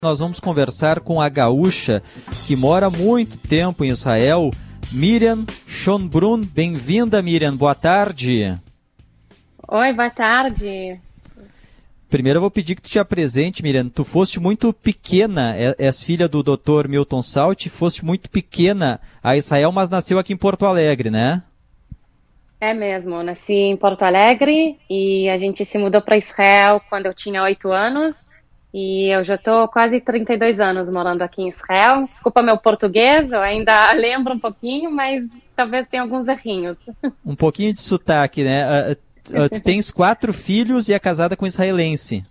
Nós vamos conversar com a gaúcha que mora há muito tempo em Israel, Miriam Schönbrunn. Bem-vinda, Miriam. Boa tarde. Oi, boa tarde. Primeiro eu vou pedir que tu te apresente, Miriam. Tu foste muito pequena, és filha do Dr. Milton Salt, foste muito pequena a Israel, mas nasceu aqui em Porto Alegre, né? É mesmo, eu nasci em Porto Alegre e a gente se mudou para Israel quando eu tinha 8 anos. E eu já estou quase 32 anos morando aqui em Israel. Desculpa meu português, eu ainda lembro um pouquinho, mas talvez tenha alguns errinhos. Um pouquinho de sotaque, né? Tu tens 4 filhos e é casada com israelense.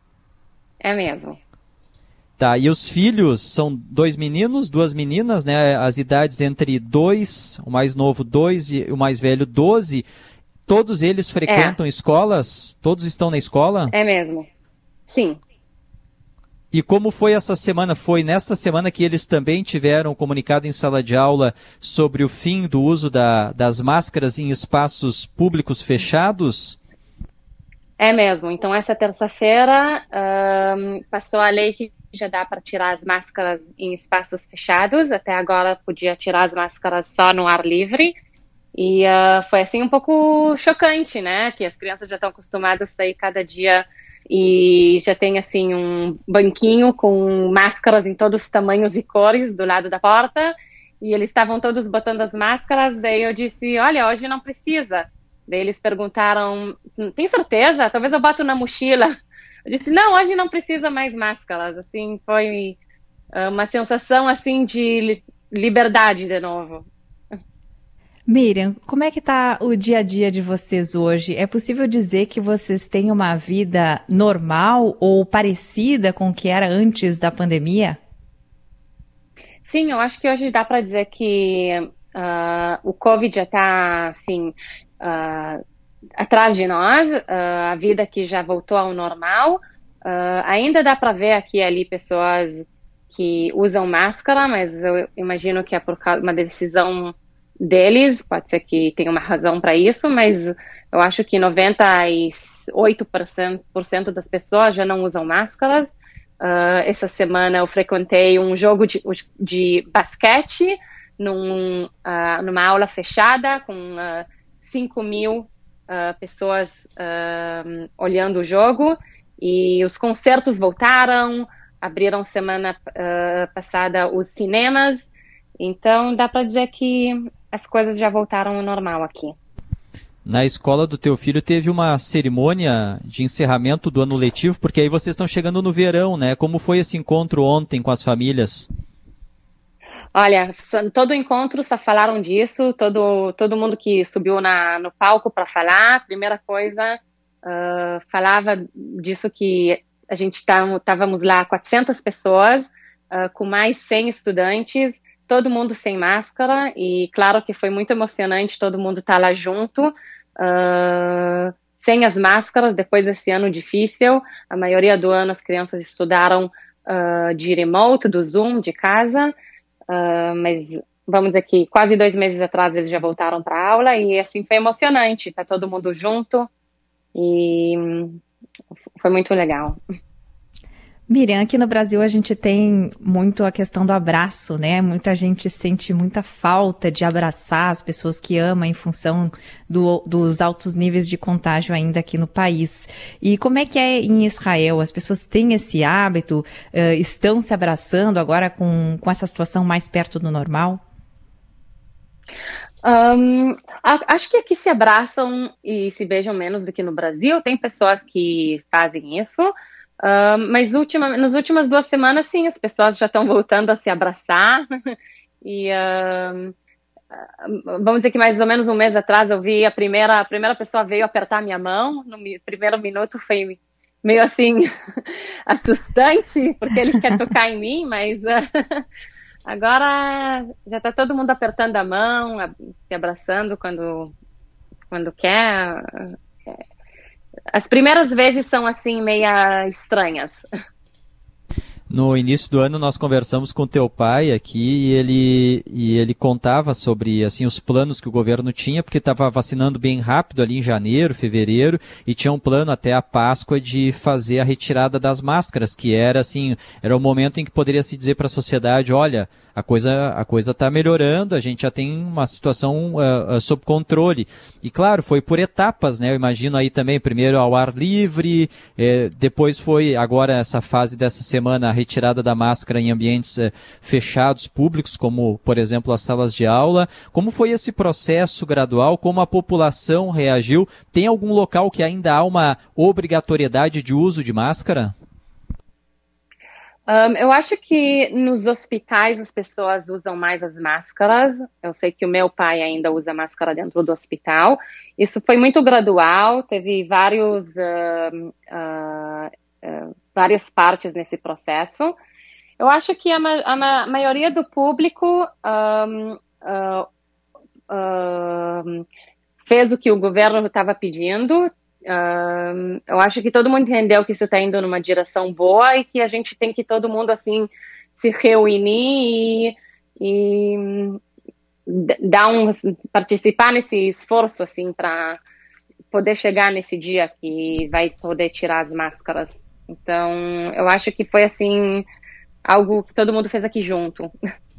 É mesmo. Tá, e os filhos são 2 meninos, 2 meninas, né? As idades entre 2, o mais novo 2 e o mais velho 12. Todos eles frequentam escolas? Todos estão na escola? É mesmo, sim. E como foi essa semana? Foi nesta semana que eles também tiveram comunicado em sala de aula sobre o fim do uso das máscaras em espaços públicos fechados? É mesmo. Então, essa terça-feira passou a lei que já dá para tirar as máscaras em espaços fechados. Até agora podia tirar as máscaras só no ar livre. E foi assim um pouco chocante, né? Que as crianças já estão acostumadas a sair cada dia e já tem assim um banquinho com máscaras em todos os tamanhos e cores do lado da porta, e eles estavam todos botando as máscaras. Daí eu disse, olha, hoje não precisa. Daí eles perguntaram, tem certeza? Talvez eu boto na mochila. Eu disse, não, hoje não precisa mais máscaras. Assim, foi uma sensação assim de liberdade de novo. Miriam, como é que está o dia a dia de vocês hoje? É possível dizer que vocês têm uma vida normal ou parecida com o que era antes da pandemia? Sim, eu acho que hoje dá para dizer que o Covid já está assim, atrás de nós, a vida aqui já voltou ao normal. Ainda dá para ver aqui e ali pessoas que usam máscara, mas eu imagino que é por causa de uma decisão deles, pode ser que tenha uma razão para isso, mas eu acho que 98% das pessoas já não usam máscaras. Essa semana eu frequentei um jogo de basquete numa aula fechada com 5.000 pessoas olhando o jogo, e os concertos voltaram, abriram semana passada os cinemas, então dá para dizer que as coisas já voltaram ao normal aqui. Na escola do teu filho teve uma cerimônia de encerramento do ano letivo, porque aí vocês estão chegando no verão, né? Como foi esse encontro ontem com as famílias? Olha, todo encontro só falaram disso, todo mundo que subiu no palco para falar, a primeira coisa, falava disso que a gente estávamos lá 400 pessoas, com mais 100 estudantes, todo mundo sem máscara, e claro que foi muito emocionante todo mundo estar lá junto, sem as máscaras, depois desse ano difícil. A maioria do ano as crianças estudaram de remote, do Zoom, de casa, mas vamos dizer que quase 2 meses atrás eles já voltaram para a aula, e assim foi emocionante, tá todo mundo junto, e foi muito legal. Miriam, aqui no Brasil a gente tem muito a questão do abraço, né? Muita gente sente muita falta de abraçar as pessoas que ama em função dos altos níveis de contágio ainda aqui no país. E como é que é em Israel? As pessoas têm esse hábito? Estão se abraçando agora com essa situação mais perto do normal? Acho que aqui se abraçam e se beijam menos do que no Brasil. Tem pessoas que fazem isso. Mas nas últimas 2 semanas, sim, as pessoas já estão voltando a se abraçar. E vamos dizer que mais ou menos um mês atrás eu vi a primeira pessoa veio apertar minha mão. No primeiro minuto foi meio assim assustante, porque ele quer tocar em mim, mas agora já está todo mundo apertando a mão, se abraçando quando quer. As primeiras vezes são assim meia estranhas. No início do ano nós conversamos com teu pai aqui e ele contava sobre assim os planos que o governo tinha, porque estava vacinando bem rápido ali em janeiro, fevereiro, e tinha um plano até a Páscoa de fazer a retirada das máscaras, que era assim, era o momento em que poderia se dizer para a sociedade, olha, a coisa está melhorando, a gente já tem uma situação sob controle. E claro, foi por etapas, né? Eu imagino aí também, primeiro ao ar livre, depois foi agora essa fase dessa semana, a retirada da máscara em ambientes fechados, públicos, como, por exemplo, as salas de aula. Como foi esse processo gradual? Como a população reagiu? Tem algum local que ainda há uma obrigatoriedade de uso de máscara? Eu acho que nos hospitais as pessoas usam mais as máscaras. Eu sei que o meu pai ainda usa máscara dentro do hospital. Isso foi muito gradual, teve várias partes nesse processo. Eu acho que a maioria do público fez o que o governo estava pedindo. Eu acho que todo mundo entendeu que isso está indo numa direção boa e que a gente tem que todo mundo assim se reunir e participar nesse esforço assim para poder chegar nesse dia que vai poder tirar as máscaras. Então, eu acho que foi assim algo que todo mundo fez aqui junto.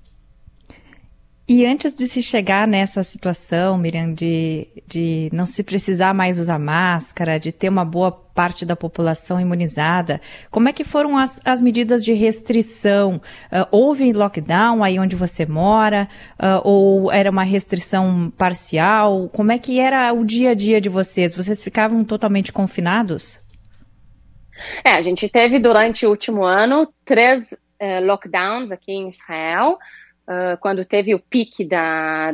E antes de se chegar nessa situação, Miriam, de não se precisar mais usar máscara, de ter uma boa parte da população imunizada, como é que foram as medidas de restrição? Houve lockdown aí onde você mora? Ou era uma restrição parcial? Como é que era o dia a dia de vocês? Vocês ficavam totalmente confinados? A gente teve durante o último ano 3 lockdowns aqui em Israel. Quando teve o pique da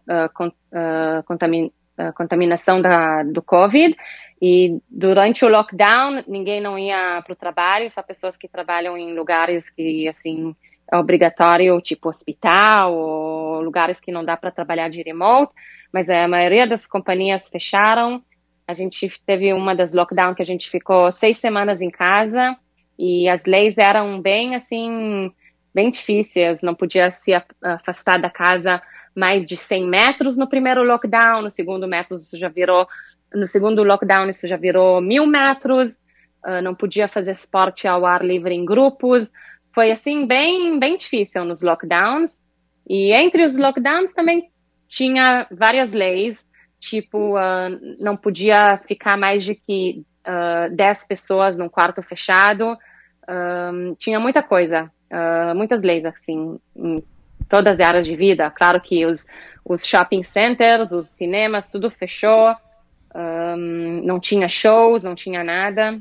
contaminação do Covid, e durante o lockdown ninguém não ia para o trabalho, só pessoas que trabalham em lugares que assim é obrigatório, tipo hospital ou lugares que não dá para trabalhar de remote, mas a maioria das companhias fecharam. A gente teve uma das lockdowns que a gente ficou 6 semanas em casa e as leis eram bem assim bem difíceis, não podia se afastar da casa mais de 100 metros no primeiro lockdown, no segundo lockdown isso já virou 1.000 metros, não podia fazer esporte ao ar livre em grupos, foi assim bem difícil nos lockdowns, e entre os lockdowns também tinha várias leis, tipo, não podia ficar mais de que 10 pessoas num quarto fechado, tinha muita coisa. Muitas leis, assim, em todas as áreas de vida. Claro que os shopping centers, os cinemas, tudo fechou. Não tinha shows, não tinha nada.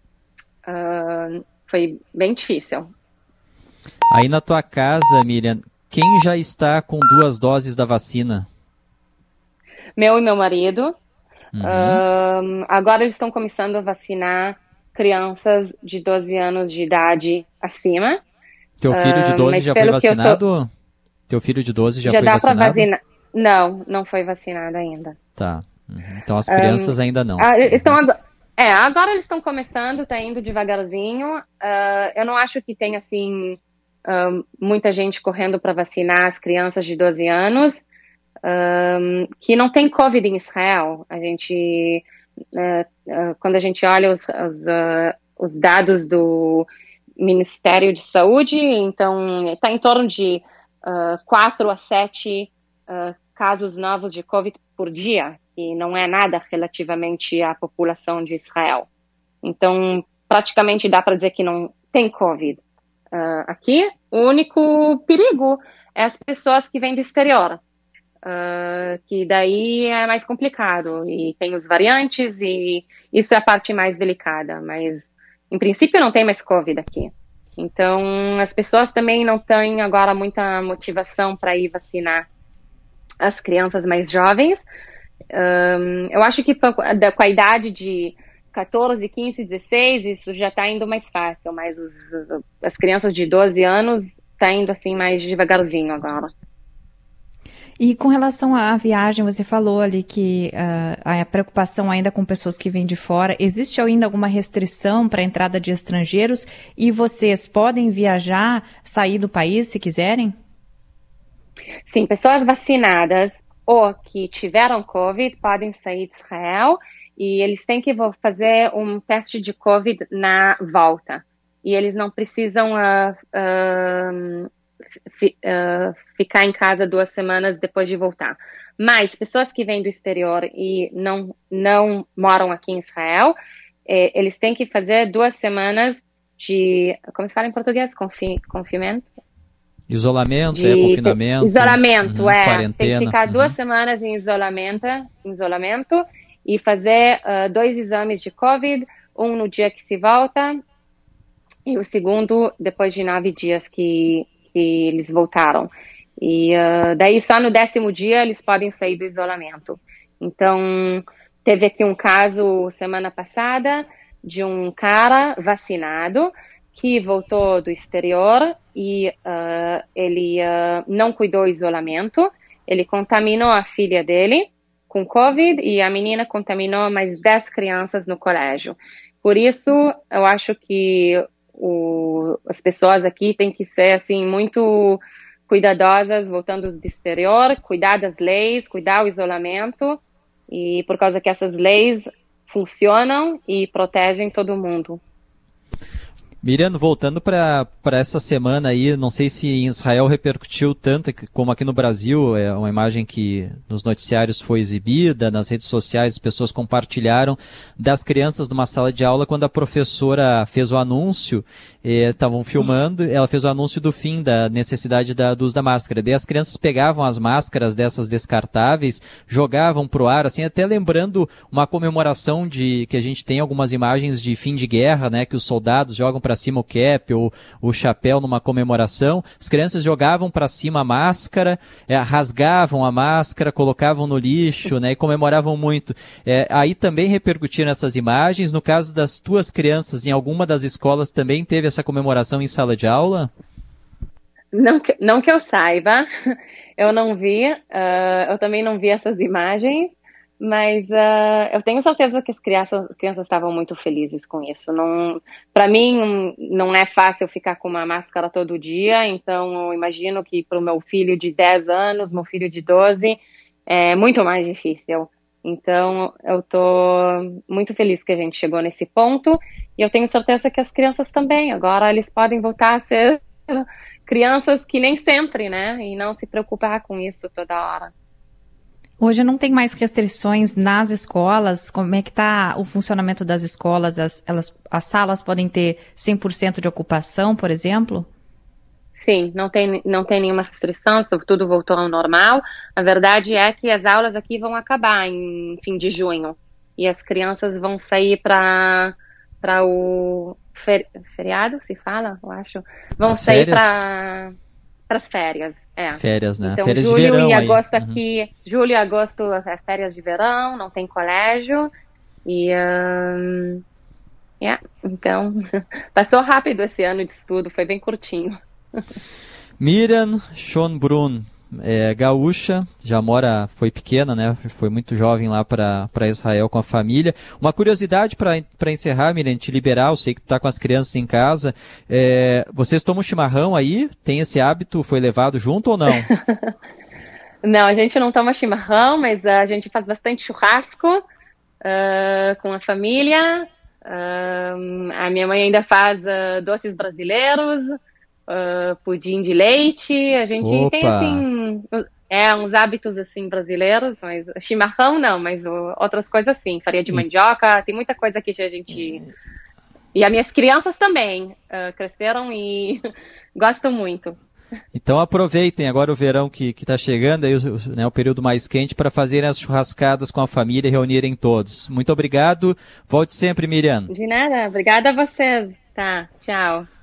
Foi bem difícil. Aí na tua casa, Miriam, quem já está com 2 doses da vacina? Meu e meu marido. Agora eles estão começando a vacinar crianças de 12 anos de idade acima. Teu filho de 12 já foi vacinado? Teu filro de 12 já foi dá vacinado? Pra vacinar. Não foi vacinado ainda. Tá. Então as crianças ainda não. Agora eles estão começando, tá indo devagarzinho. Eu não acho que tem, assim, muita gente correndo para vacinar as crianças de 12 anos, que não tem Covid em Israel. A gente, quando a gente olha os dados do Ministério de Saúde, então está em torno de 4 a 7 casos novos de Covid por dia, e não é nada relativamente à população de Israel. Então, praticamente dá para dizer que não tem Covid. Aqui, o único perigo é as pessoas que vêm do exterior, que daí é mais complicado, e tem os variantes, e isso é a parte mais delicada, mas em princípio não tem mais Covid aqui. Então, as pessoas também não têm agora muita motivação para ir vacinar as crianças mais jovens. Eu acho que com a idade de 14, 15, 16, isso já está indo mais fácil, mas as crianças de 12 anos está indo assim mais devagarzinho agora. E com relação à viagem, você falou ali que a preocupação ainda com pessoas que vêm de fora, existe ainda alguma restrição para a entrada de estrangeiros e vocês podem viajar, sair do país se quiserem? Sim, pessoas vacinadas ou que tiveram Covid podem sair de Israel e eles têm que fazer um teste de Covid na volta. E eles não precisam ficar em casa 2 semanas depois de voltar. Mas pessoas que vêm do exterior e não moram aqui em Israel, eles têm que fazer 2 semanas de, como se fala em português? Confinamento? Isolamento, confinamento. Isolamento, quarentena. Tem que ficar 2 semanas em isolamento e fazer 2 exames de Covid, um no dia que se volta e o segundo depois de 9 dias que eles voltaram. E daí só no 10º dia eles podem sair do isolamento. Então, teve aqui um caso semana passada de um cara vacinado que voltou do exterior e ele não cuidou do isolamento. Ele contaminou a filha dele com Covid e a menina contaminou mais 10 crianças no colégio. Por isso, eu acho que as pessoas aqui têm que ser assim muito cuidadosas voltando do exterior, cuidar das leis, cuidar do isolamento, e por causa que essas leis funcionam e protegem todo mundo. Miriam, voltando para essa semana aí, não sei se em Israel repercutiu tanto como aqui no Brasil, é uma imagem que nos noticiários foi exibida, nas redes sociais as pessoas compartilharam das crianças numa sala de aula quando a professora fez o anúncio, estavam filmando, ela fez o anúncio do fim da necessidade do uso da máscara. Daí as crianças pegavam as máscaras dessas descartáveis, jogavam pro ar, assim, até lembrando uma comemoração que a gente tem algumas imagens de fim de guerra, né, que os soldados jogam para cima o cap ou o chapéu numa comemoração. As crianças jogavam para cima a máscara, rasgavam a máscara, colocavam no lixo, né, e comemoravam muito. Aí também repercutiram essas imagens. No caso das tuas crianças, em alguma das escolas também teve essa comemoração em sala de aula? Não que eu saiba, eu não vi, eu também não vi essas imagens, mas eu tenho certeza que as crianças estavam muito felizes com isso. Para mim, não é fácil ficar com uma máscara todo dia, então eu imagino que para o meu filho de 10 anos, meu filho de 12, é muito mais difícil. Então, eu estou muito feliz que a gente chegou nesse ponto e eu tenho certeza que as crianças também. Agora eles podem voltar a ser crianças que nem sempre, né? E não se preocupar com isso toda hora. Hoje não tem mais restrições nas escolas? Como é que está o funcionamento das escolas? As salas podem ter 100% de ocupação, por exemplo? Sim, não tem nenhuma restrição, tudo voltou ao normal. A verdade é que as aulas aqui vão acabar em fim de junho. E as crianças vão sair para o feriado, se fala, eu acho. Vão sair para as férias. Férias, né? Então, férias julho de verão e agosto aí. aqui, julho e agosto é férias de verão, não tem colégio. E, então, passou rápido esse ano de estudo, foi bem curtinho. Miriam Schönbrunn, gaúcha, já foi pequena, né? Foi muito jovem lá para Israel com a família. Uma curiosidade para encerrar, Miriam, te liberar, eu sei que tu tá com as crianças em casa. Vocês tomam chimarrão aí? Tem esse hábito? Foi levado junto ou não? Não, a gente não toma chimarrão, mas a gente faz bastante churrasco com a família. A minha mãe ainda faz doces brasileiros. Pudim de leite, a gente tem assim, uns hábitos assim brasileiros, mas chimarrão não, mas outras coisas sim, farinha de mandioca, tem muita coisa que a gente... E as minhas crianças também cresceram e gostam muito. Então aproveitem agora o verão que está chegando, aí, né, o período mais quente, para fazerem as churrascadas com a família e reunirem todos. Muito obrigado, volte sempre, Miriam. De nada, obrigada a vocês. Tá, tchau.